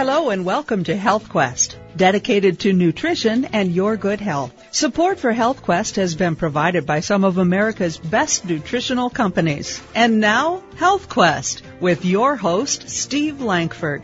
Hello and welcome to Health Quest, dedicated to nutrition and your good health. Support for Health Quest has been provided by some of America's best nutritional companies. And now, Health Quest, with your host, Steve Lankford.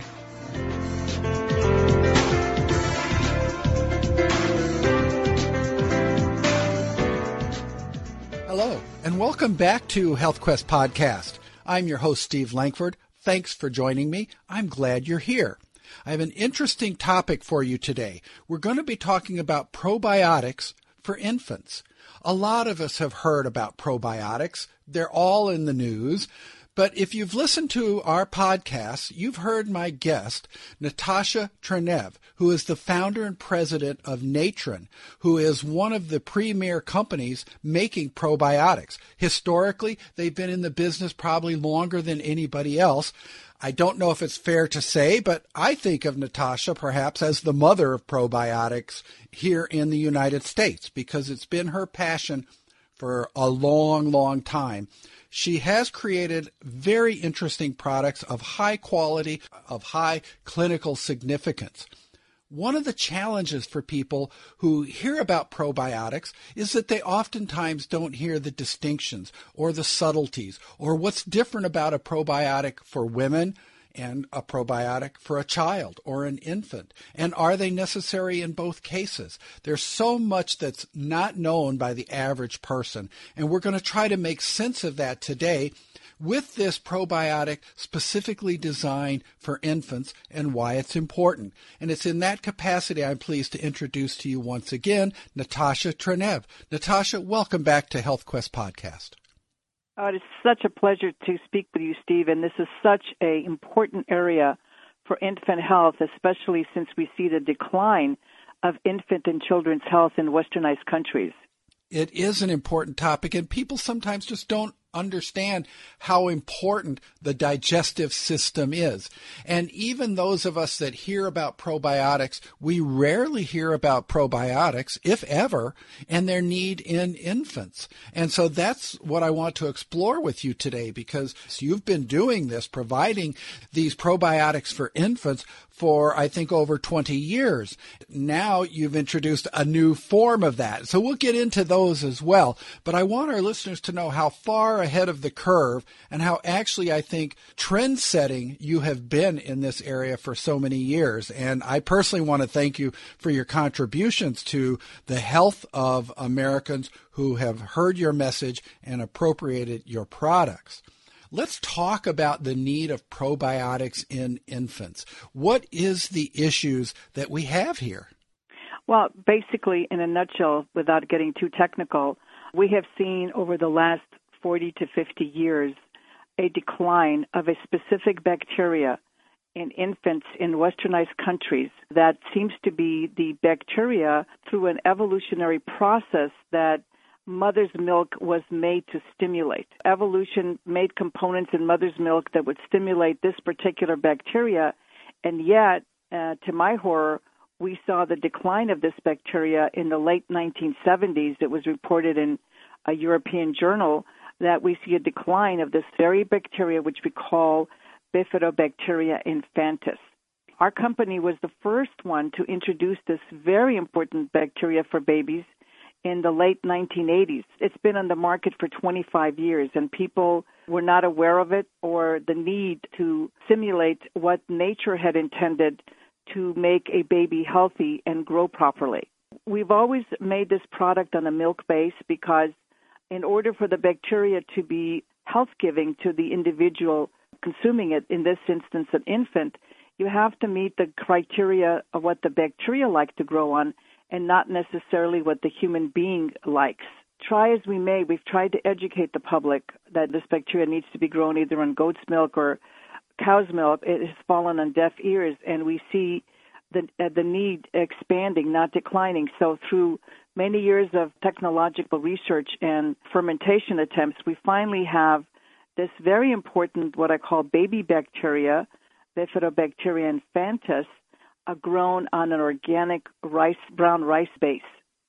Hello, and welcome back to Health Quest Podcast. I'm your host, Steve Lankford. Thanks for joining me. I'm glad you're here. I have an interesting topic for you today. We're going to be talking about probiotics for infants. A lot of us have heard about probiotics. They're all in the news. But if you've listened to our podcast, you've heard my guest, Natasha Tranev, who is the founder and president of Natren, who is one of the premier companies making probiotics. Historically, they've been in the business probably longer than anybody else. I don't know if it's fair to say, but I think of Natasha perhaps as the mother of probiotics here in the United States because it's been her passion for a long, long time. She has created very interesting products of high quality, of high clinical significance. One of the challenges for people who hear about probiotics is that they oftentimes don't hear the distinctions or the subtleties or what's different about a probiotic for women and a probiotic for a child or an infant. And are they necessary in both cases? There's so much that's not known by the average person. And we're going to try to make sense of that today with this probiotic specifically designed for infants and why it's important. And it's in that capacity I'm pleased to introduce to you once again, Natasha Tranev. Natasha, welcome back to Health Quest Podcast. Oh, it is such a pleasure to speak with you, Steve, and this is such an important area for infant health, especially since we see the decline of infant and children's health in westernized countries. It is an important topic, and people sometimes just don't understand how important the digestive system is. And even those of us that hear about probiotics, we rarely hear about probiotics, if ever, and their need in infants. And so that's what I want to explore with you today, because you've been doing this, providing these probiotics for infants for, I think, over 20 years. Now you've introduced a new form of that. So we'll get into those as well. But I want our listeners to know how far ahead of the curve and how actually, I think, trend-setting you have been in this area for so many years. And I personally want to thank you for your contributions to the health of Americans who have heard your message and appropriated your products. Let's talk about the need of probiotics in infants. What is the issues that we have here? Well, basically, in a nutshell, without getting too technical, we have seen over the last 40 to 50 years a decline of a specific bacteria in infants in westernized countries that seems to be the bacteria through an evolutionary process that mother's milk was made to stimulate. Evolution made components in mother's milk that would stimulate this particular bacteria, and yet, to my horror, we saw the decline of this bacteria in the late 1970s. It was reported in a European journal that we see a decline of this very bacteria, which we call Bifidobacteria infantis. Our company was the first one to introduce this very important bacteria for babies in the late 1980s. It's been on the market for 25 years, and people were not aware of it or the need to simulate what nature had intended to make a baby healthy and grow properly. We've always made this product on a milk base because in order for the bacteria to be health-giving to the individual consuming it, in this instance an infant, you have to meet the criteria of what the bacteria like to grow on and not necessarily what the human being likes. Try as we may, we've tried to educate the public that this bacteria needs to be grown either on goat's milk or cow's milk. It has fallen on deaf ears, and we see the need expanding, not declining. So through many years of technological research and fermentation attempts, we finally have this very important, what I call baby bacteria, Bifidobacteria infantis, grown on an organic brown rice base.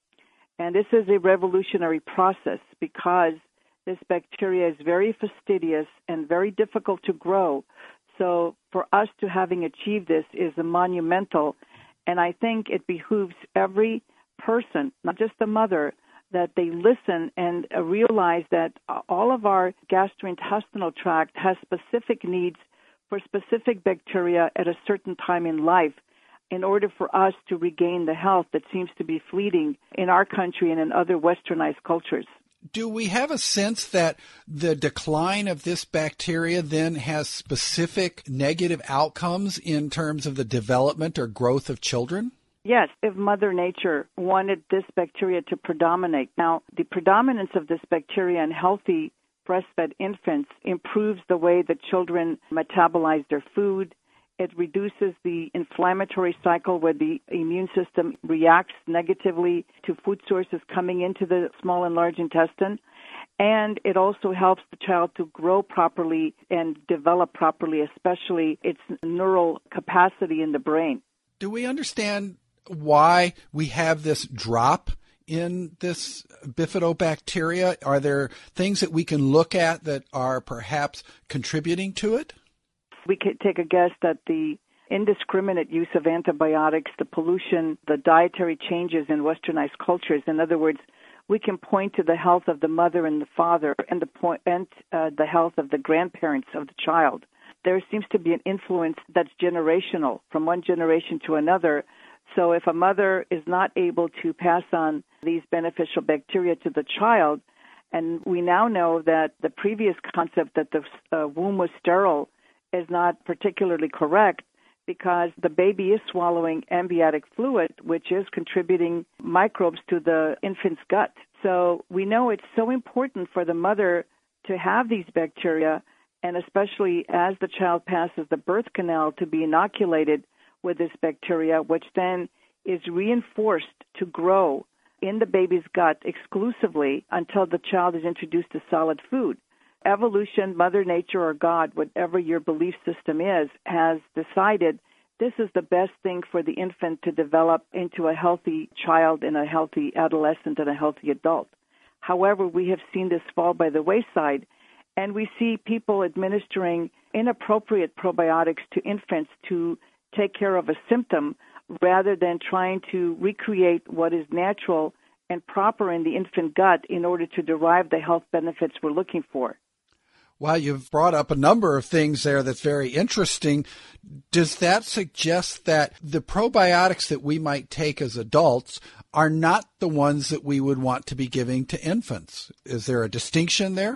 And this is a revolutionary process because this bacteria is very fastidious and very difficult to grow. So for us to having achieved this is monumental, and I think it behooves every person, not just the mother, that they listen and realize that all of our gastrointestinal tract has specific needs for specific bacteria at a certain time in life in order for us to regain the health that seems to be fleeting in our country and in other westernized cultures. Do we have a sense that the decline of this bacteria then has specific negative outcomes in terms of the development or growth of children? Yes, if Mother Nature wanted this bacteria to predominate. Now, the predominance of this bacteria in healthy breastfed infants improves the way that children metabolize their food. It reduces the inflammatory cycle where the immune system reacts negatively to food sources coming into the small and large intestine. And it also helps the child to grow properly and develop properly, especially its neural capacity in the brain. Do we understand why we have this drop in this bifidobacteria? Are there things that we can look at that are perhaps contributing to it? We could take a guess that the indiscriminate use of antibiotics, the pollution, the dietary changes in westernized cultures. In other words, we can point to the health of the mother and the father and the health of the grandparents of the child. There seems to be an influence that's generational from one generation to another. So if a mother is not able to pass on these beneficial bacteria to the child, and we now know that the previous concept that the womb was sterile is not particularly correct because the baby is swallowing amniotic fluid, which is contributing microbes to the infant's gut. So we know it's so important for the mother to have these bacteria, and especially as the child passes the birth canal, to be inoculated with this bacteria, which then is reinforced to grow in the baby's gut exclusively until the child is introduced to solid food. Evolution, Mother Nature, or God, whatever your belief system is, has decided this is the best thing for the infant to develop into a healthy child and a healthy adolescent and a healthy adult. However, we have seen this fall by the wayside, and we see people administering inappropriate probiotics to infants to take care of a symptom rather than trying to recreate what is natural and proper in the infant gut in order to derive the health benefits we're looking for. Well, you've brought up a number of things there that's very interesting. Does that suggest that the probiotics that we might take as adults are not the ones that we would want to be giving to infants? Is there a distinction there?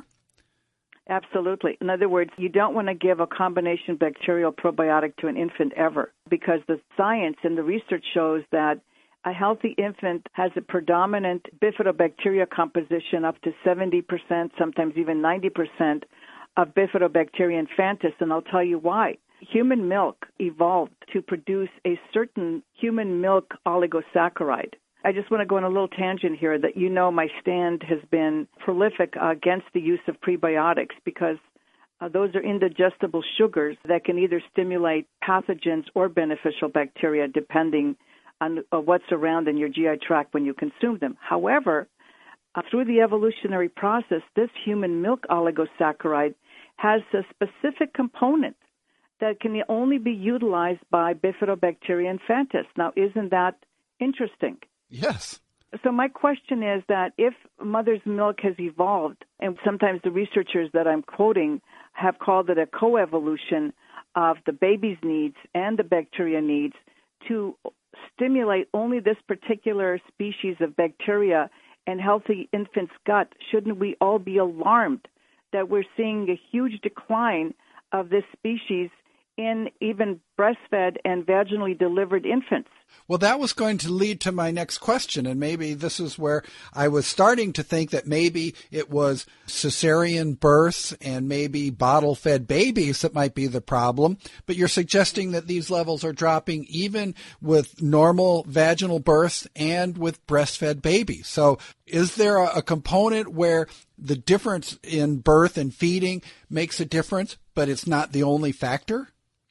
Absolutely. In other words, you don't want to give a combination bacterial probiotic to an infant ever because the science and the research shows that a healthy infant has a predominant bifidobacteria composition up to 70%, sometimes even 90% of Bifidobacteria infantis, and I'll tell you why. Human milk evolved to produce a certain human milk oligosaccharide. I just want to go on a little tangent here that you know my stand has been prolific against the use of prebiotics because those are indigestible sugars that can either stimulate pathogens or beneficial bacteria depending on what's around in your GI tract when you consume them. However, through the evolutionary process, this human milk oligosaccharide has a specific component that can only be utilized by Bifidobacteria infantis. Now, isn't that interesting? Yes. So my question is that if mother's milk has evolved, and sometimes the researchers that I'm quoting have called it a coevolution of the baby's needs and the bacteria needs to stimulate only this particular species of bacteria in healthy infant's gut, shouldn't we all be alarmed that we're seeing a huge decline of this species in even breastfed and vaginally delivered infants? Well, that was going to lead to my next question, and maybe this is where I was starting to think that maybe it was cesarean births and maybe bottle-fed babies that might be the problem, but you're suggesting that these levels are dropping even with normal vaginal births and with breastfed babies. So is there a component where the difference in birth and feeding makes a difference, but it's not the only factor?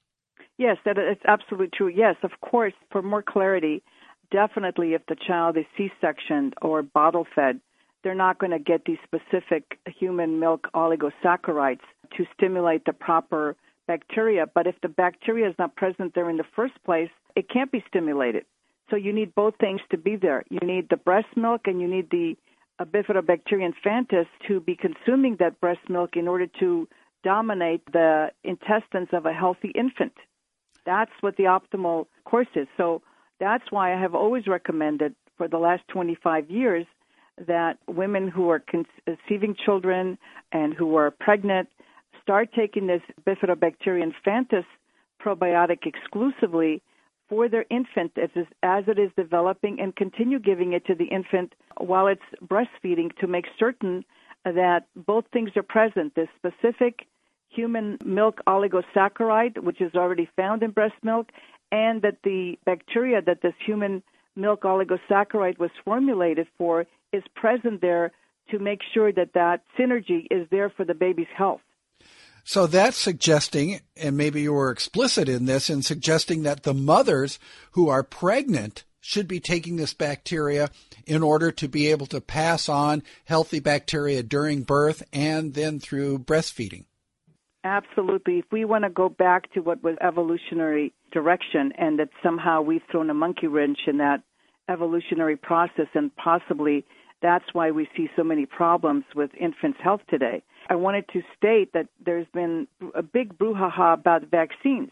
Yes, that is absolutely true. Yes, of course, for more clarity, definitely if the child is C-sectioned or bottle-fed, they're not going to get these specific human milk oligosaccharides to stimulate the proper bacteria, but if the bacteria is not present there in the first place, it can't be stimulated. So you need both things to be there. You need the breast milk and you need the Bifidobacterium infantis to be consuming that breast milk in order to dominate the intestines of a healthy infant. That's what the optimal course is. So that's why I have always recommended for the last 25 years that women who are conceiving children and who are pregnant start taking this Bifidobacterium infantis probiotic exclusively for their infant as it is developing, and continue giving it to the infant while it's breastfeeding to make certain that both things are present. This specific human milk oligosaccharide, which is already found in breast milk, and that the bacteria that this human milk oligosaccharide was formulated for is present there to make sure that that synergy is there for the baby's health. So that's suggesting, and maybe you were explicit in this, in suggesting that the mothers who are pregnant should be taking this bacteria in order to be able to pass on healthy bacteria during birth and then through breastfeeding. Absolutely. If we want to go back to what was evolutionary direction and that somehow we've thrown a monkey wrench in that evolutionary process, and possibly that's why we see so many problems with infants' health today, I wanted to state that there's been a big brouhaha about vaccines.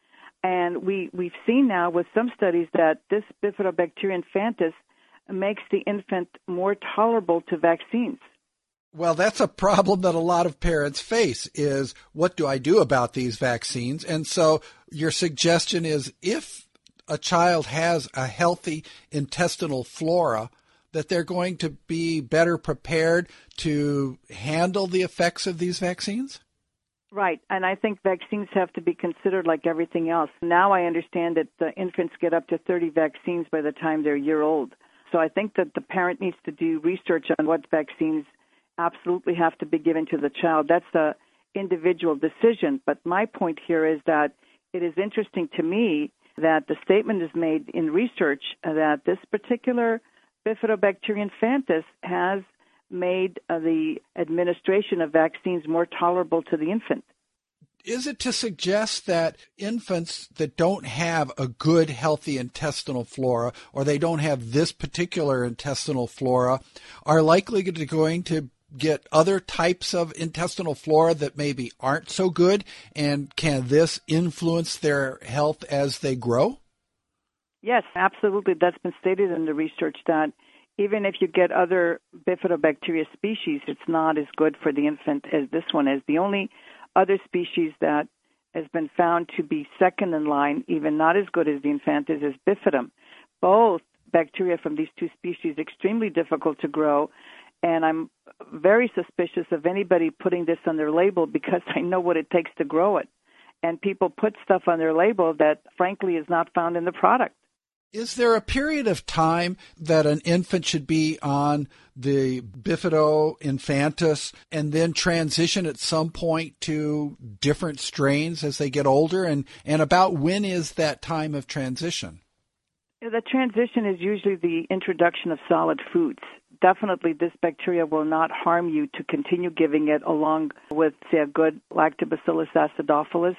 And we've seen now with some studies that this Bifidobacterium infantis makes the infant more tolerable to vaccines. Well, that's a problem that a lot of parents face, is what do I do about these vaccines? And so your suggestion is if a child has a healthy intestinal flora, that they're going to be better prepared to handle the effects of these vaccines? Right, and I think vaccines have to be considered like everything else. Now I understand that the infants get up to 30 vaccines by the time they're a year old. So I think that the parent needs to do research on what vaccines absolutely have to be given to the child. That's the individual decision. But my point here is that it is interesting to me that the statement is made in research that this particular Bifidobacterium infantis has made the administration of vaccines more tolerable to the infant. Is it to suggest that infants that don't have a good, healthy intestinal flora, or they don't have this particular intestinal flora, are likely going to get other types of intestinal flora that maybe aren't so good? And can this influence their health as they grow? Yes, absolutely. That's been stated in the research that even if you get other Bifidobacteria species, it's not as good for the infant as this one is. The only other species that has been found to be second in line, even not as good as the infantis, is Bifidum. Both bacteria from these two species extremely difficult to grow, and I'm very suspicious of anybody putting this on their label because I know what it takes to grow it. And people put stuff on their label that, frankly, is not found in the product. Is there a period of time that an infant should be on the Bifido infantis and then transition at some point to different strains as they get older? And about when is that time of transition? The transition is usually the introduction of solid foods. Definitely this bacteria will not harm you to continue giving it along with, say, a good Lactobacillus acidophilus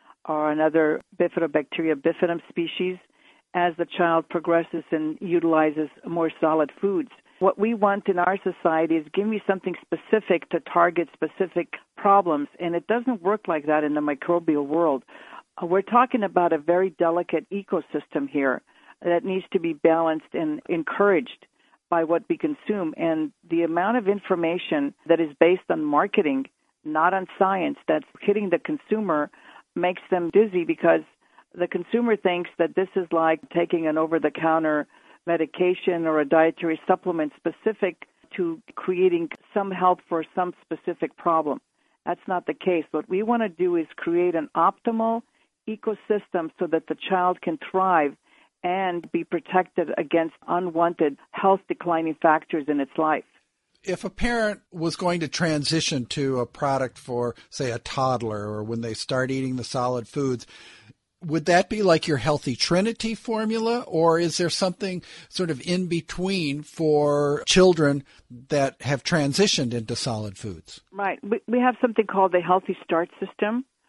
or another Bifidobacteria bifidum species as the child progresses and utilizes more solid foods. What we want in our society is give me something specific to target specific problems, and it doesn't work like that in the microbial world. We're talking about a very delicate ecosystem here that needs to be balanced and encouraged by what we consume. And the amount of information that is based on marketing, not on science, that's hitting the consumer makes them dizzy because the consumer thinks that this is like taking an over-the-counter medication or a dietary supplement specific to creating some help for some specific problem. That's not the case. What we want to do is create an optimal ecosystem so that the child can thrive and be protected against unwanted health declining factors in its life. If a parent was going to transition to a product for, say, a toddler or when they start eating the solid foods, would that be like your Healthy Trinity formula, or is there something sort of in between for children that have transitioned into solid foods? Right. We have something called the Healthy Start System,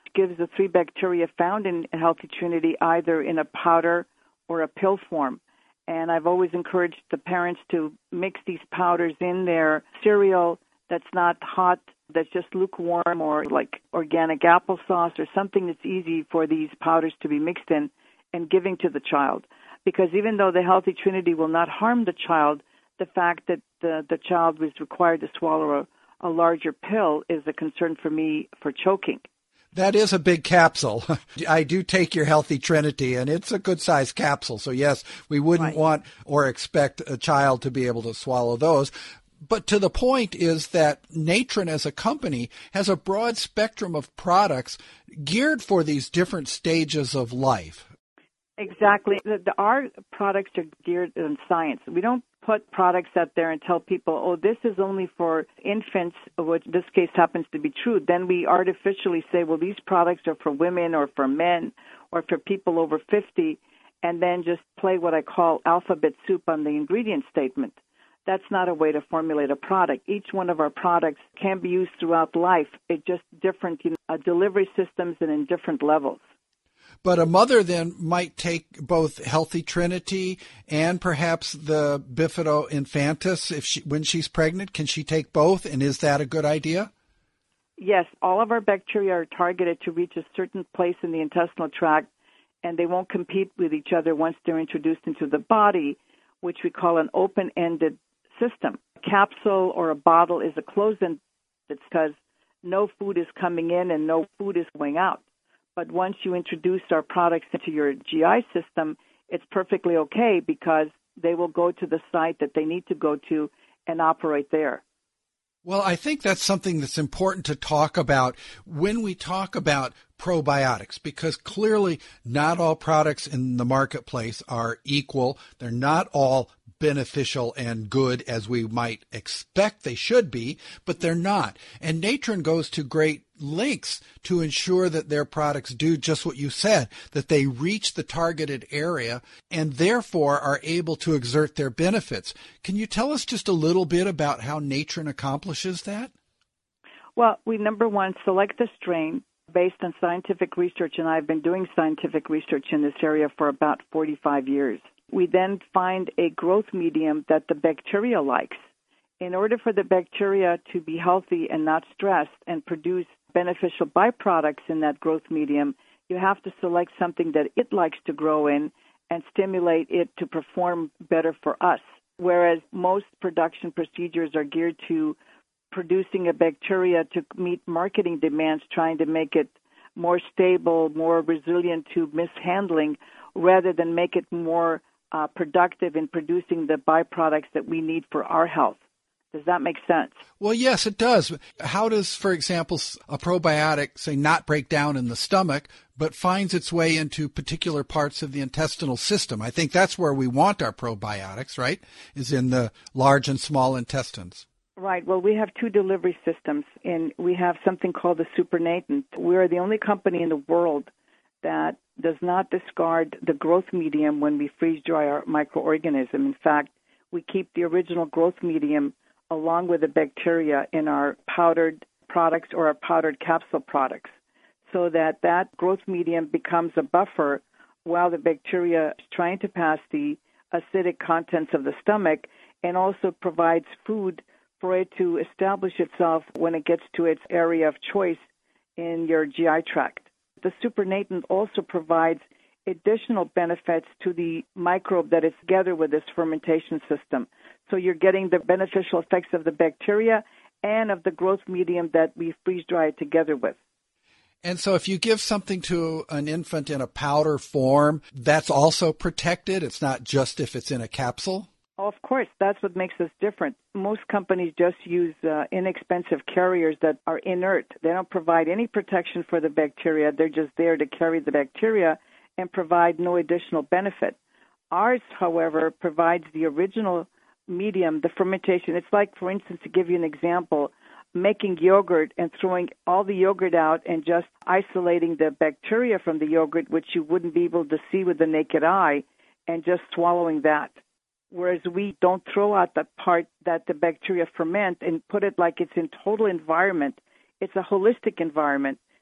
gives the 3 bacteria found in Healthy Trinity either in a powder or a pill form. And I've always encouraged the parents to mix these powders in their cereal that's not hot, that's just lukewarm, or like organic applesauce or something that's easy for these powders to be mixed in and giving to the child. Because even though the Healthy Trinity will not harm the child, the fact that the child was required to swallow a larger pill is a concern for me for choking. That is a big capsule. I do take your Healthy Trinity, and it's a good-sized capsule. So, yes, we wouldn't want or expect a child to be able to swallow those. But to the point is that Natron as a company has a broad spectrum of products geared for these different stages of life. Exactly. Our products are geared in science. We don't put products out there and tell people, oh, this is only for infants, which in this case happens to be true. Then we artificially say, well, these products are for women or for men or for people over 50, and then just play what I call alphabet soup on the ingredient statement. That's not a way to formulate a product. Each one of our products can be used throughout life. It's just different delivery systems and in different levels. But a mother then might take both Healthy Trinity and perhaps the Bifido Infantis when she's pregnant. Can she take both, and is that a good idea? Yes, all of our bacteria are targeted to reach a certain place in the intestinal tract, and they won't compete with each other once they're introduced into the body, which we call an open-ended system. A capsule or a bottle is a closed-end because no food is coming in and no food is going out. But once you introduce our products into your GI system, it's perfectly okay because they will go to the site that they need to go to and operate there. Well, I think that's something that's important to talk about when we talk about probiotics, because clearly not all products in the marketplace are equal. They're not all beneficial and good as we might expect they should be, but they're not. And Natron goes to great lengths to ensure that their products do just what you said, that they reach the targeted area and therefore are able to exert their benefits. Can you tell us just a little bit about how Natron accomplishes that? Well, we, number one, select the strain based on scientific research, and I've been doing scientific research in this area for about 45 years. We then find a growth medium that the bacteria likes. In order for the bacteria to be healthy and not stressed and produce beneficial byproducts in that growth medium, you have to select something that it likes to grow in and stimulate it to perform better for us. Whereas most production procedures are geared to producing a bacteria to meet marketing demands, trying to make it more stable, more resilient to mishandling, rather than make it more productive in producing the byproducts that we need for our health. Does that make sense? Well, yes, it does. How does, for example, a probiotic, say, not break down in the stomach, but finds its way into particular parts of the intestinal system? I think that's where we want our probiotics, right, is in the large and small intestines. Right. Well, we have 2 delivery systems, and we have something called the supernatant. We are the only company in the world that does not discard the growth medium when we freeze dry our microorganism. In fact, we keep the original growth medium along with the bacteria in our powdered products or our powdered capsule products, so that growth medium becomes a buffer while the bacteria is trying to pass the acidic contents of the stomach, and also provides food for it to establish itself when it gets to its area of choice in your GI tract. The supernatant also provides additional benefits to the microbe that is together with this fermentation system. So you're getting the beneficial effects of the bacteria and of the growth medium that we freeze-dry it together with. And so if you give something to an infant in a powder form, that's also protected? It's not just if it's in a capsule? Oh, of course. That's what makes us different. Most companies just use inexpensive carriers that are inert. They don't provide any protection for the bacteria. They're just there to carry the bacteria and provide no additional benefit. Ours, however, provides the original medium, the fermentation. It's like, for instance, to give you an example, making yogurt and throwing all the yogurt out and just isolating the bacteria from the yogurt, which you wouldn't be able to see with the naked eye, and just swallowing that. Whereas we don't throw out the part that the bacteria ferment and put it like it's in total environment. It's a holistic environment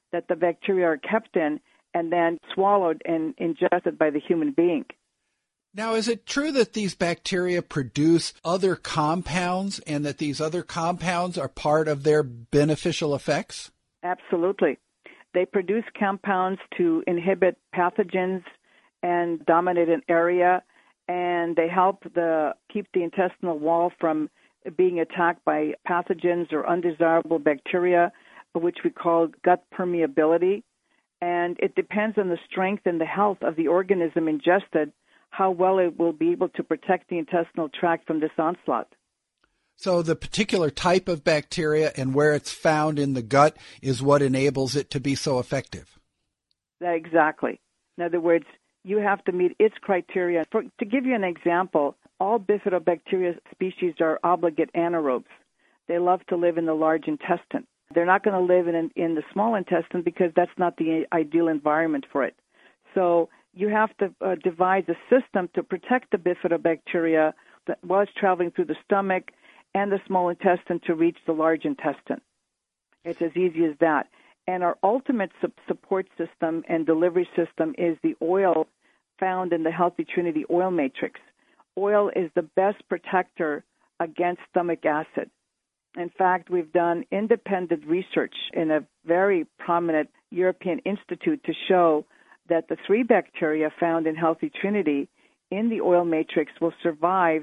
that the bacteria are kept in and then swallowed and ingested by the human being. Now, is it true that these bacteria produce other compounds and that these other compounds are part of their beneficial effects? Absolutely. They produce compounds to inhibit pathogens and dominate an area, and they help keep the intestinal wall from being attacked by pathogens or undesirable bacteria, which we call gut permeability. And it depends on the strength and the health of the organism ingested, how well it will be able to protect the intestinal tract from this onslaught. So the particular type of bacteria and where it's found in the gut is what enables it to be so effective. Exactly. In other words, you have to meet its criteria. To give you an example, all bifidobacteria species are obligate anaerobes. They love to live in the large intestine. They're not going to live in the small intestine because that's not the ideal environment for it. So you have to devise a system to protect the bifidobacteria while it's traveling through the stomach and the small intestine to reach the large intestine. It's as easy as that. And our ultimate support system and delivery system is the oil found in the Healthy Trinity oil matrix. Oil is the best protector against stomach acid. In fact, we've done independent research in a very prominent European institute to show that the 3 bacteria found in Healthy Trinity in the oil matrix will survive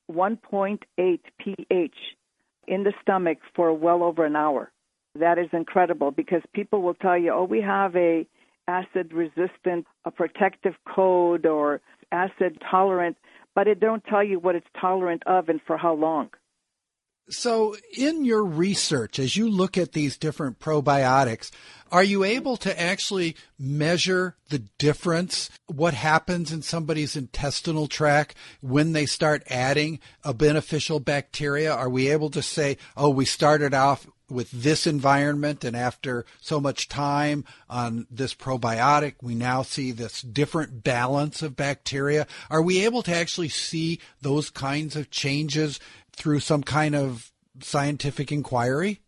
1.8 pH in the stomach for well over an hour. That is incredible because people will tell you, we have a acid-resistant, a protective code or acid-tolerant, but it don't tell you what it's tolerant of and for how long. So in your research, as you look at these different probiotics, are you able to actually measure the difference, what happens in somebody's intestinal tract when they start adding a beneficial bacteria? Are we able to say, we started off with this environment and after so much time on this probiotic, we now see this different balance of bacteria? Are we able to actually see those kinds of changes through some kind of scientific inquiry?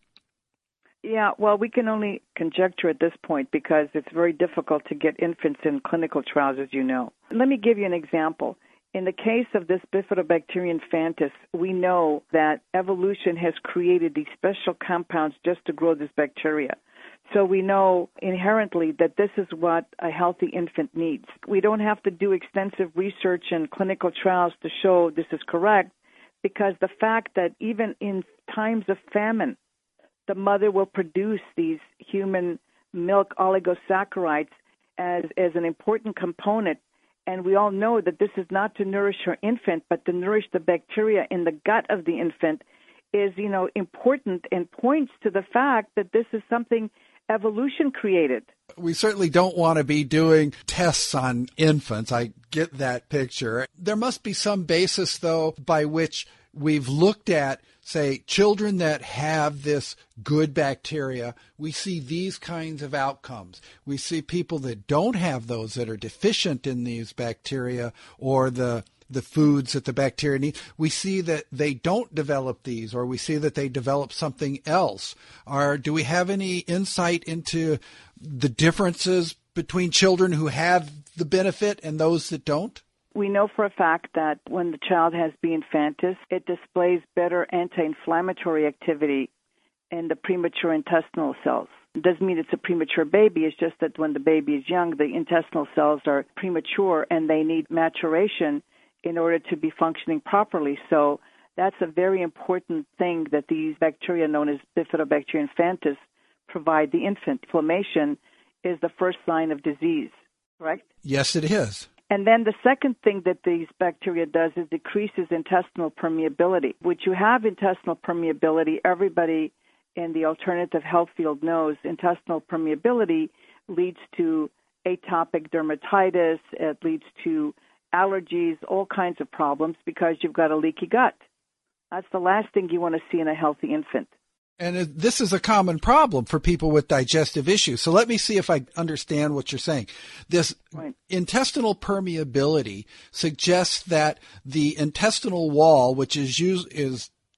Yeah, well, we can only conjecture at this point because it's very difficult to get infants in clinical trials, as you know. Let me give you an example. In the case of this Bifidobacterium infantis, we know that evolution has created these special compounds just to grow this bacteria. So we know inherently that this is what a healthy infant needs. We don't have to do extensive research and clinical trials to show this is correct, because the fact that even in times of famine, the mother will produce these human milk oligosaccharides as an important component. And we all know that this is not to nourish her infant, but to nourish the bacteria in the gut of the infant is, important and points to the fact that this is something evolution created. We certainly don't want to be doing tests on infants. I get that picture. There must be some basis, though, by which we've looked at, say, children that have this good bacteria. We see these kinds of outcomes. We see people that don't have those, that are deficient in these bacteria or the foods that the bacteria need. We see that they don't develop these, or we see that they develop something else. Do we have any insight into the differences between children who have the benefit and those that don't? We know for a fact that when the child has B. infantis, it displays better anti-inflammatory activity in the premature intestinal cells. It doesn't mean it's a premature baby. It's just that when the baby is young, the intestinal cells are premature and they need maturation in order to be functioning properly. So that's a very important thing that these bacteria known as Bifidobacterium infantis provide the infant. Inflammation is the first sign of disease, correct? Yes, it is. And then the second thing that these bacteria does is decreases intestinal permeability. Which you have intestinal permeability, everybody in the alternative health field knows intestinal permeability leads to atopic dermatitis, it leads to allergies, all kinds of problems because you've got a leaky gut. That's the last thing you want to see in a healthy infant. And this is a common problem for people with digestive issues. So let me see if I understand what you're saying. This intestinal permeability suggests that the intestinal wall, which is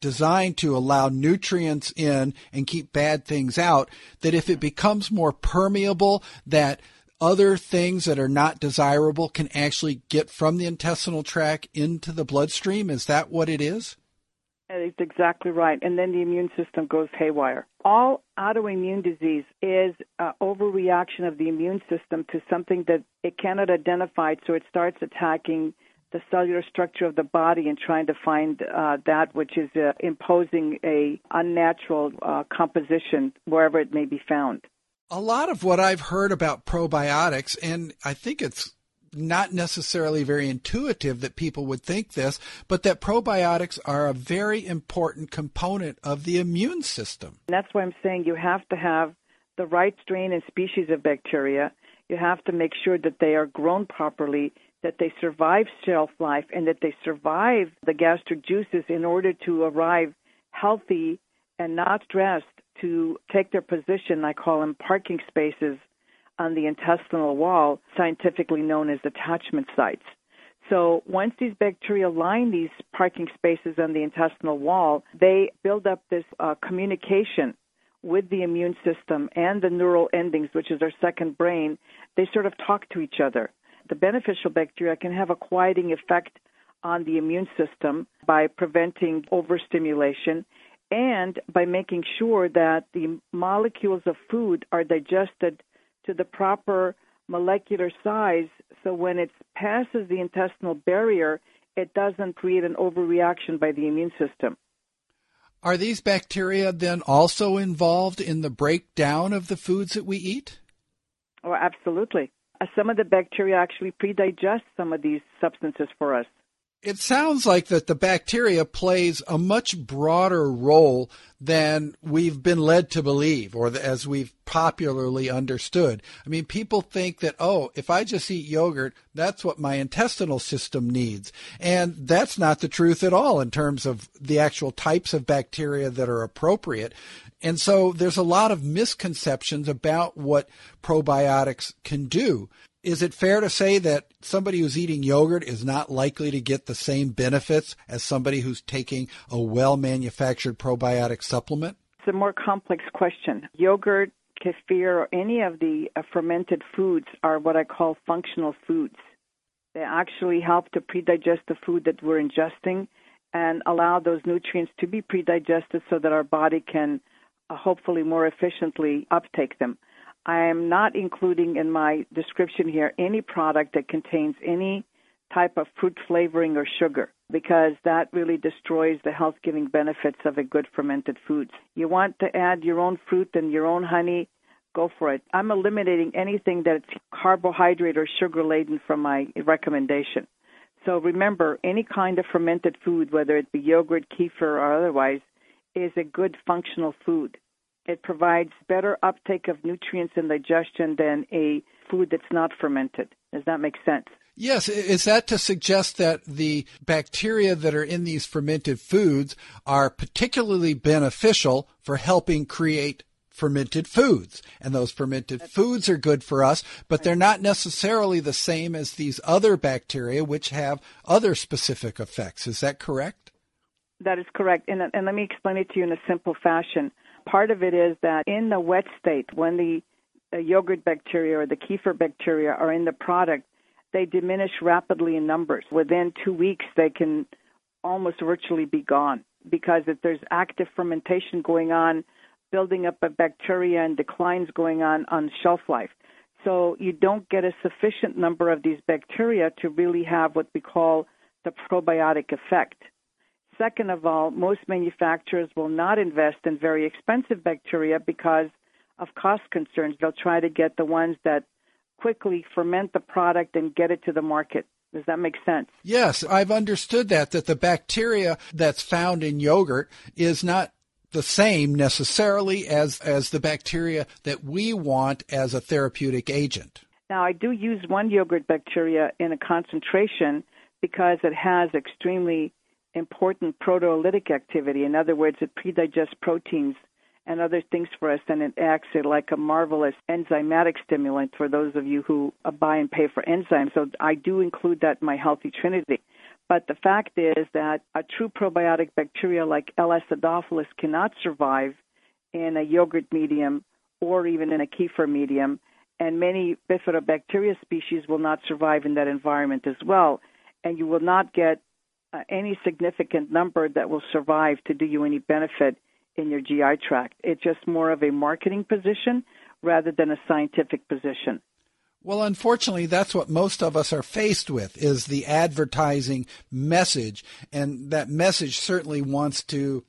designed to allow nutrients in and keep bad things out, that if it becomes more permeable, that other things that are not desirable can actually get from the intestinal tract into the bloodstream? Is that what it is? It's exactly right. And then the immune system goes haywire. All autoimmune disease is an overreaction of the immune system to something that it cannot identify, so it starts attacking the cellular structure of the body and trying to find that which is imposing a unnatural composition wherever it may be found. A lot of what I've heard about probiotics, and I think it's not necessarily very intuitive that people would think this, but that probiotics are a very important component of the immune system. And that's why I'm saying you have to have the right strain and species of bacteria. You have to make sure that they are grown properly, that they survive shelf life, and that they survive the gastric juices in order to arrive healthy and not stressed to take their position. I call them parking spaces on the intestinal wall, scientifically known as attachment sites. So once these bacteria line these parking spaces on the intestinal wall, they build up this communication with the immune system and the neural endings, which is our second brain. They sort of talk to each other. The beneficial bacteria can have a quieting effect on the immune system by preventing overstimulation and by making sure that the molecules of food are digested to the proper molecular size, so when it passes the intestinal barrier, it doesn't create an overreaction by the immune system. Are these bacteria then also involved in the breakdown of the foods that we eat? Oh, absolutely. Some of the bacteria actually predigest some of these substances for us. It sounds like that the bacteria plays a much broader role than we've been led to believe, or as we've popularly understood. I mean, people think that, if I just eat yogurt, that's what my intestinal system needs. And that's not the truth at all in terms of the actual types of bacteria that are appropriate. And so there's a lot of misconceptions about what probiotics can do. Is it fair to say that somebody who's eating yogurt is not likely to get the same benefits as somebody who's taking a well-manufactured probiotic supplement? It's a more complex question. Yogurt, kefir, or any of the fermented foods are what I call functional foods. They actually help to predigest the food that we're ingesting and allow those nutrients to be predigested so that our body can hopefully more efficiently uptake them. I am not including in my description here any product that contains any type of fruit flavoring or sugar, because that really destroys the health-giving benefits of a good fermented food. You want to add your own fruit and your own honey, go for it. I'm eliminating anything that's carbohydrate or sugar-laden from my recommendation. So remember, any kind of fermented food, whether it be yogurt, kefir, or otherwise, is a good functional food. It provides better uptake of nutrients and digestion than a food that's not fermented. Does that make sense? Yes. Is that to suggest that the bacteria that are in these fermented foods are particularly beneficial for helping create fermented foods? And those fermented foods are good for us, but they're not necessarily the same as these other bacteria which have other specific effects. Is that correct? That is correct. And let me explain it to you in a simple fashion. Part of it is that in the wet state, when the yogurt bacteria or the kefir bacteria are in the product, they diminish rapidly in numbers. Within 2 weeks, they can almost virtually be gone because if there's active fermentation going on, building up of bacteria and declines going on shelf life. So you don't get a sufficient number of these bacteria to really have what we call the probiotic effect. Second of all, most manufacturers will not invest in very expensive bacteria because of cost concerns. They'll try to get the ones that quickly ferment the product and get it to the market. Does that make sense? Yes, I've understood that the bacteria that's found in yogurt is not the same necessarily as the bacteria that we want as a therapeutic agent. Now, I do use one yogurt bacteria in a concentration because it has extremely important proteolytic activity. In other words, it predigests proteins and other things for us, and it acts like a marvelous enzymatic stimulant for those of you who buy and pay for enzymes. So I do include that in my Healthy Trinity. But the fact is that a true probiotic bacteria like L. acidophilus cannot survive in a yogurt medium or even in a kefir medium, and many bifidobacteria species will not survive in that environment as well, and you will not get any significant number that will survive to do you any benefit in your GI tract. It's just more of a marketing position rather than a scientific position. Well, unfortunately, that's what most of us are faced with, is the advertising message. And that message certainly wants to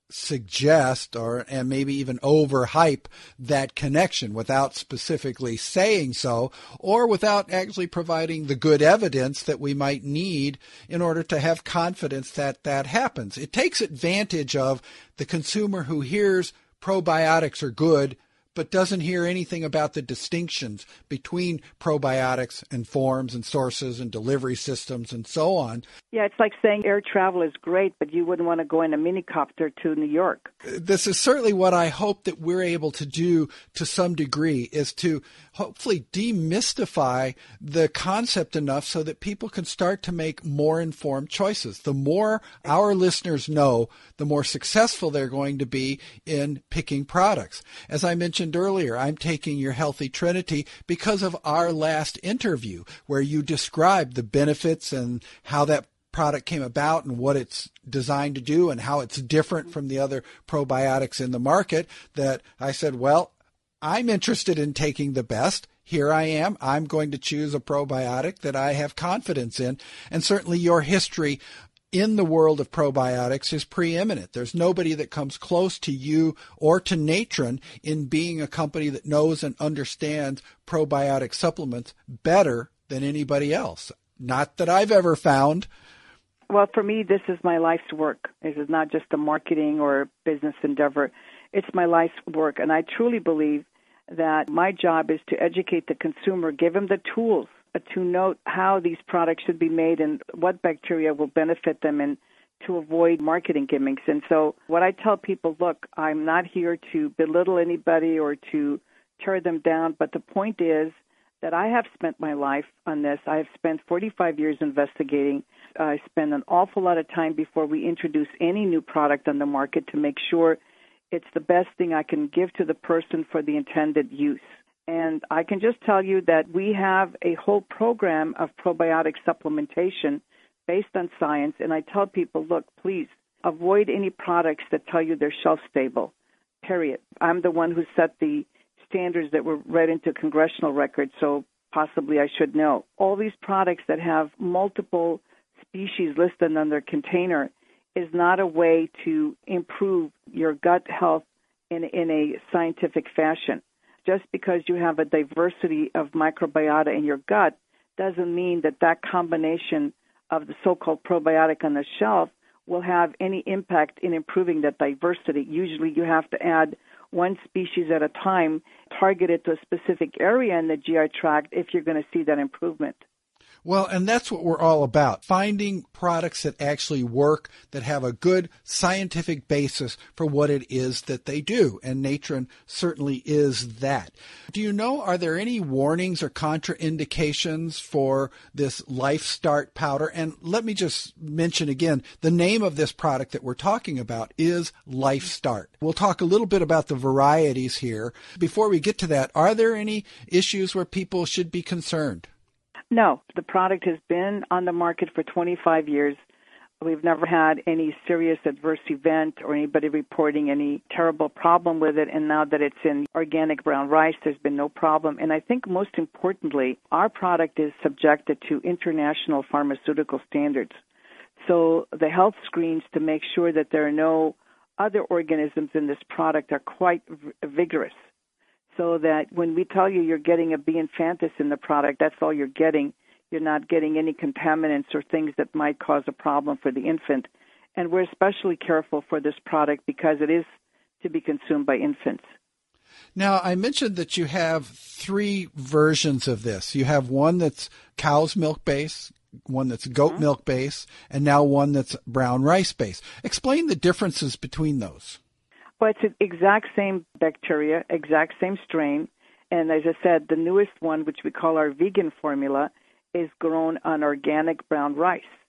suggest and maybe even overhype that connection without specifically saying so, or without actually providing the good evidence that we might need in order to have confidence that that happens. It takes advantage of the consumer who hears probiotics are good but doesn't hear anything about the distinctions between probiotics and forms and sources and delivery systems and so on. Yeah, it's like saying air travel is great, but you wouldn't want to go in a minicopter to New York. This is certainly what I hope that we're able to do to some degree, is to hopefully demystify the concept enough so that people can start to make more informed choices. The more our listeners know, the more successful they're going to be in picking products. As I mentioned earlier, I'm taking your Healthy Trinity because of our last interview where you described the benefits and how that product came about and what it's designed to do and how it's different from the other probiotics in the market, that I said, well, I'm interested in taking the best. Here I am. I'm going to choose a probiotic that I have confidence in. And certainly your history in the world of probiotics is preeminent. There's nobody that comes close to you or to Natron in being a company that knows and understands probiotic supplements better than anybody else. Not that I've ever found. Well, for me, this is my life's work. This is not just a marketing or business endeavor. It's my life's work, and I truly believe that my job is to educate the consumer, give them the tools to note how these products should be made and what bacteria will benefit them, and to avoid marketing gimmicks. And so what I tell people, look, I'm not here to belittle anybody or to tear them down, but the point is that I have spent my life on this. I have spent 45 years investigating. I spend an awful lot of time before we introduce any new product on the market to make sure it's the best thing I can give to the person for the intended use. And I can just tell you that we have a whole program of probiotic supplementation based on science. And I tell people, look, please avoid any products that tell you they're shelf stable, period. I'm the one who set the standards that were read into congressional records, so possibly I should know. All these products that have multiple species listed on their container is not a way to improve your gut health in a scientific fashion. Just because you have a diversity of microbiota in your gut doesn't mean that that combination of the so-called probiotic on the shelf will have any impact in improving that diversity. Usually you have to add one species at a time, targeted to a specific area in the GI tract if you're going to see that improvement. Well, and that's what we're all about, finding products that actually work, that have a good scientific basis for what it is that they do. And Natron certainly is that. Do you know, are there any warnings or contraindications for this Life Start powder? And let me just mention again, the name of this product that we're talking about is Life Start. We'll talk a little bit about the varieties here. Before we get to that, are there any issues where people should be concerned? No, the product has been on the market for 25 years. We've never had any serious adverse event or anybody reporting any terrible problem with it. And now that it's in organic brown rice, there's been no problem. And I think most importantly, our product is subjected to international pharmaceutical standards. So the health screens to make sure that there are no other organisms in this product are quite vigorous. So that when we tell you you're getting a B. infantis in the product, that's all you're getting. You're not getting any contaminants or things that might cause a problem for the infant. And we're especially careful for this product because it is to be consumed by infants. Now, I mentioned that you have 3 versions of this. You have one that's cow's milk base, one that's goat milk base, and now one that's brown rice base. Explain the differences between those. Well, it's the exact same bacteria, exact same strain. And as I said, the newest one, which we call our vegan formula, is grown on organic brown rice.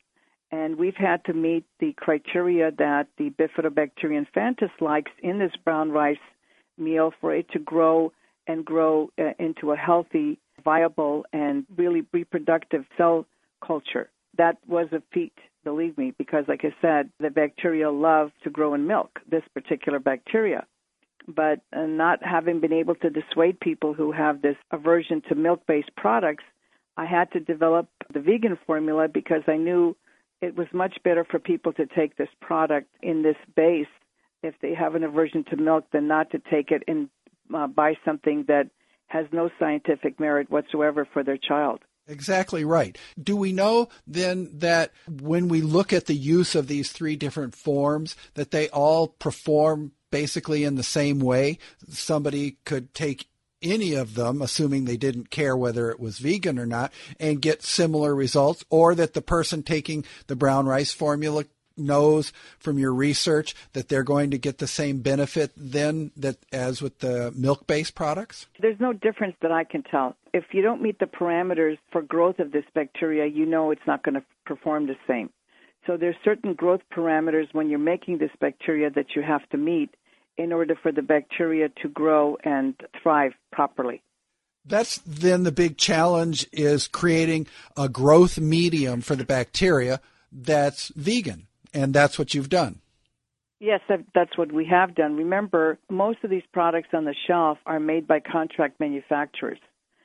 And we've had to meet the criteria that the Bifidobacterium infantis likes in this brown rice meal for it to grow and grow into a healthy, viable, and really reproductive cell culture. That was a feat, believe me, because like I said, the bacteria love to grow in milk, this particular bacteria. But not having been able to dissuade people who have this aversion to milk-based products, I had to develop the vegan formula because I knew it was much better for people to take this product in this base if they have an aversion to milk than not to take it and buy something that has no scientific merit whatsoever for their child. Exactly right. Do we know then that when we look at the use of these three different forms, that they all perform basically in the same way? Somebody could take any of them, assuming they didn't care whether it was vegan or not, and get similar results, or that the person taking the brown rice formula knows from your research that they're going to get the same benefit then that as with the milk-based products? There's no difference that I can tell. If you don't meet the parameters for growth of this bacteria, you know it's not going to perform the same. So there's certain growth parameters when you're making this bacteria that you have to meet in order for the bacteria to grow and thrive properly. That's then the big challenge, is creating a growth medium for the bacteria that's vegan. And that's what you've done. Yes, that's what we have done. Remember, most of these products on the shelf are made by contract manufacturers,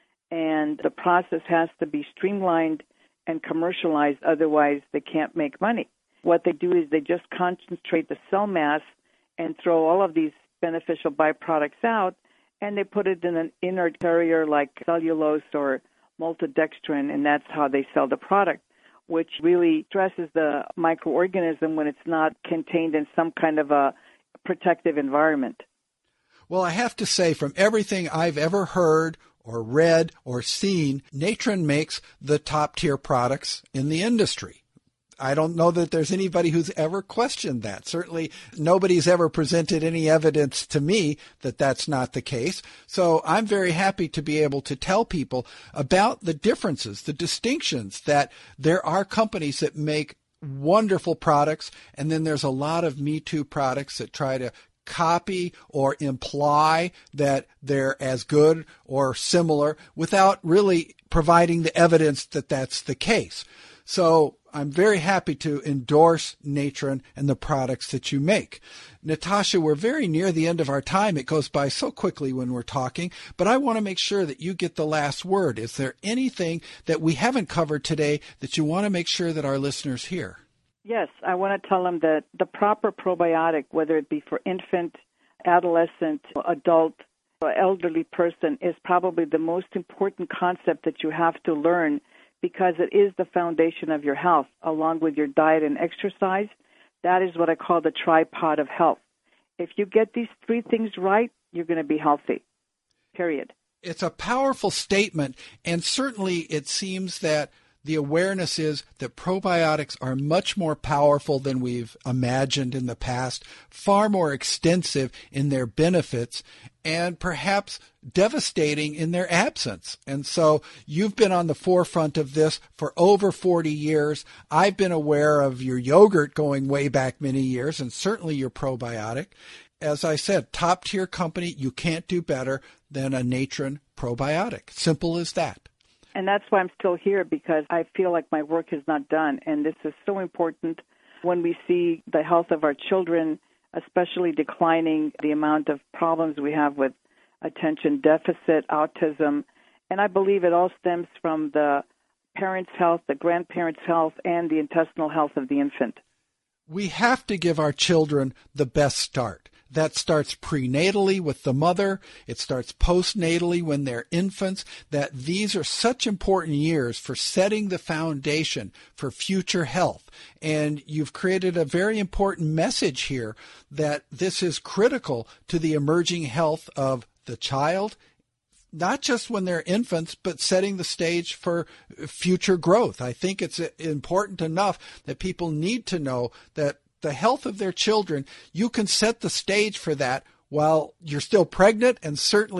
and the process has to be streamlined and commercialized, otherwise they can't make money. What they do is they just concentrate the cell mass and throw all of these beneficial byproducts out, and they put it in an inert carrier like cellulose or maltodextrin, and that's how they sell the product, which really stresses the microorganism when it's not contained in some kind of a protective environment. Well, I have to say, from everything I've ever heard or read or seen, Natron makes the top-tier products in the industry. I don't know that there's anybody who's ever questioned that. Certainly nobody's ever presented any evidence to me that that's not the case. So I'm very happy to be able to tell people about the differences, the distinctions, that there are companies that make wonderful products, and then there's a lot of Me Too products that try to copy or imply that they're as good or similar without really providing the evidence that that's the case. So I'm very happy to endorse Natron and the products that you make. Natasha, we're very near the end of our time. It goes by so quickly when we're talking, but I want to make sure that you get the last word. Is there anything that we haven't covered today that you want to make sure that our listeners hear? Yes, I want to tell them that the proper probiotic, whether it be for infant, adolescent, adult, or elderly person, is probably the most important concept that you have to learn, because it is the foundation of your health, along with your diet and exercise. That is what I call the tripod of health. If you get these three things right, you're going to be healthy, period. It's a powerful statement, and certainly it seems that the awareness is that probiotics are much more powerful than we've imagined in the past, far more extensive in their benefits, and perhaps devastating in their absence. And so you've been on the forefront of this for over 40 years. I've been aware of your yogurt going way back many years, and certainly your probiotic. As I said, top-tier company, you can't do better than a Natron probiotic. Simple as that. And that's why I'm still here, because I feel like my work is not done. And this is so important when we see the health of our children, especially declining, the amount of problems we have with attention deficit, autism. And I believe it all stems from the parents' health, the grandparents' health, and the intestinal health of the infant. We have to give our children the best start. That starts prenatally with the mother. It starts postnatally when they're infants. That these are such important years for setting the foundation for future health. And you've created a very important message here that this is critical to the emerging health of the child, not just when they're infants, but setting the stage for future growth. I think it's important enough that people need to know that the health of their children, you can set the stage for that while you're still pregnant, and certainly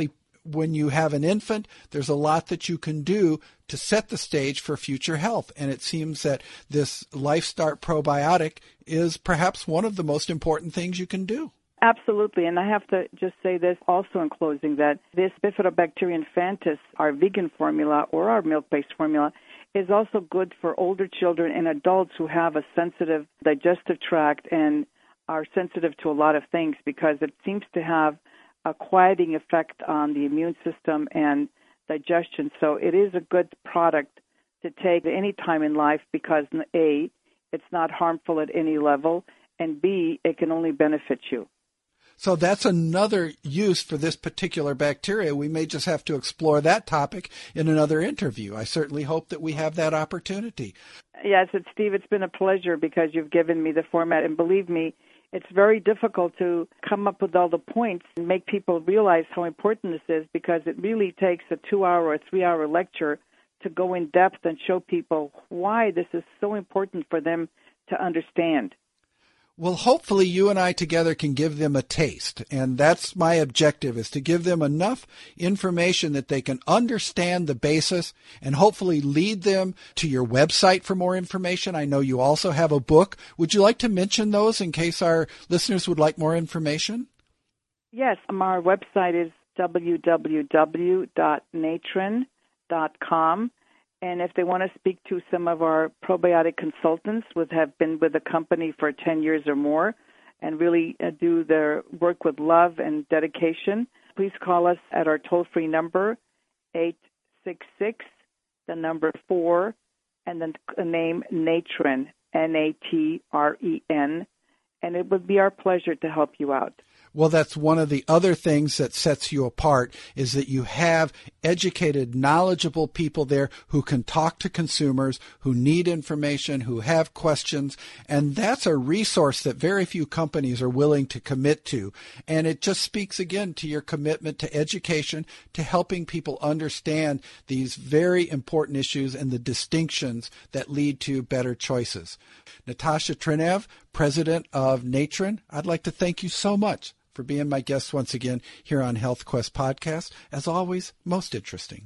when you have an infant, there's a lot that you can do to set the stage for future health. And it seems that this LifeStart probiotic is perhaps one of the most important things you can do. Absolutely. And I have to just say this also in closing, that this Bifidobacteria infantis, our vegan formula or our milk-based formula, is also good for older children and adults who have a sensitive digestive tract and are sensitive to a lot of things, because it seems to have a quieting effect on the immune system and digestion. So it is a good product to take at any time in life because, A, it's not harmful at any level, and B, it can only benefit you. So that's another use for this particular bacteria. We may just have to explore that topic in another interview. I certainly hope that we have that opportunity. Yes, Steve, it's been a pleasure because you've given me the format. And believe me, it's very difficult to come up with all the points and make people realize how important this is, because it really takes a 2-hour or 3-hour lecture to go in depth and show people why this is so important for them to understand. Well, hopefully you and I together can give them a taste, and that's my objective, is to give them enough information that they can understand the basis and hopefully lead them to your website for more information. I know you also have a book. Would you like to mention those in case our listeners would like more information? Yes, our website is www.natren.com. And if they want to speak to some of our probiotic consultants who have been with the company for 10 years or more and really do their work with love and dedication, please call us at our toll-free number, 866-4, and then the name Natren, Natren, and it would be our pleasure to help you out. Well, that's one of the other things that sets you apart, is that you have educated, knowledgeable people there who can talk to consumers, who need information, who have questions. And that's a resource that very few companies are willing to commit to. And it just speaks again to your commitment to education, to helping people understand these very important issues and the distinctions that lead to better choices. Natasha Trinev, president of Natren, I'd like to thank you so much for being my guest once again here on Health Quest Podcast. As always, most interesting.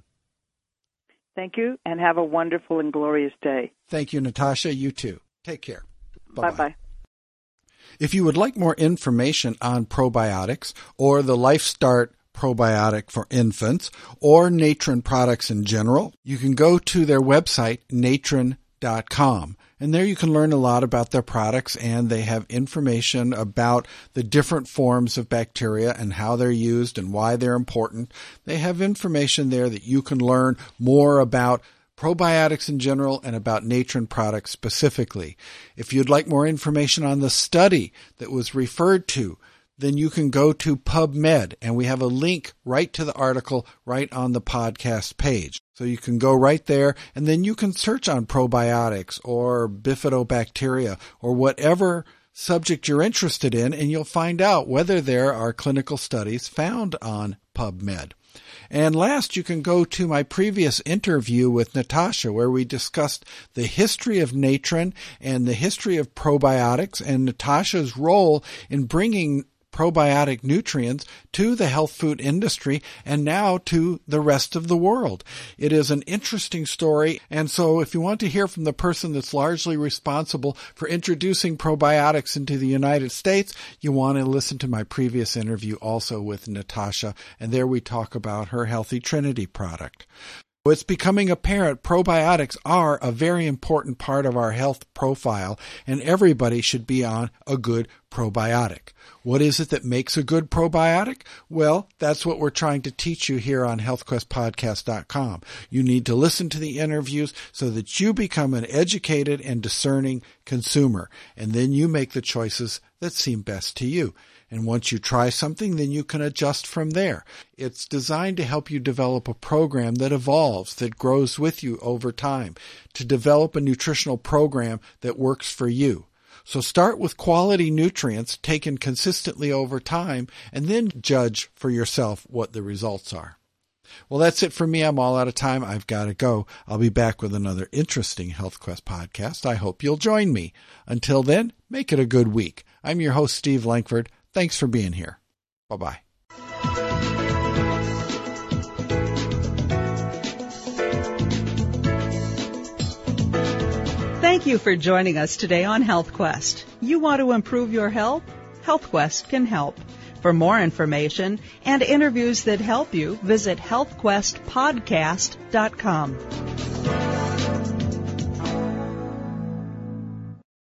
Thank you, and have a wonderful and glorious day. Thank you, Natasha. You too. Take care. Bye-bye. If you would like more information on probiotics or the LifeStart probiotic for infants or Natren products in general, you can go to their website, natren.com. And there you can learn a lot about their products, and they have information about the different forms of bacteria and how they're used and why they're important. They have information there that you can learn more about probiotics in general and about Natren products specifically. If you'd like more information on the study that was referred to, then you can go to PubMed, and we have a link right to the article right on the podcast page. So you can go right there, and then you can search on probiotics or bifidobacteria or whatever subject you're interested in, and you'll find out whether there are clinical studies found on PubMed. And last, you can go to my previous interview with Natasha, where we discussed the history of Natren and the history of probiotics and Natasha's role in bringing probiotic nutrients to the health food industry and now to the rest of the world. It is an interesting story, and so if you want to hear from the person that's largely responsible for introducing probiotics into the United States, you want to listen to my previous interview also with Natasha, and there we talk about her Healthy Trinity product. It's becoming apparent probiotics are a very important part of our health profile, and everybody should be on a good probiotic. What is it that makes a good probiotic? Well, that's what we're trying to teach you here on healthquestpodcast.com. You need to listen to the interviews so that you become an educated and discerning consumer, and then you make the choices that seem best to you. And once you try something, then you can adjust from there. It's designed to help you develop a program that evolves, that grows with you over time, to develop a nutritional program that works for you. So start with quality nutrients taken consistently over time, and then judge for yourself what the results are. Well, that's it for me. I'm all out of time. I've got to go. I'll be back with another interesting Health Quest podcast. I hope you'll join me. Until then, make it a good week. I'm your host, Steve Lankford. Thanks for being here. Bye-bye. Thank you for joining us today on Health Quest. You want to improve your health? Health Quest can help. For more information and interviews that help you, visit healthquestpodcast.com.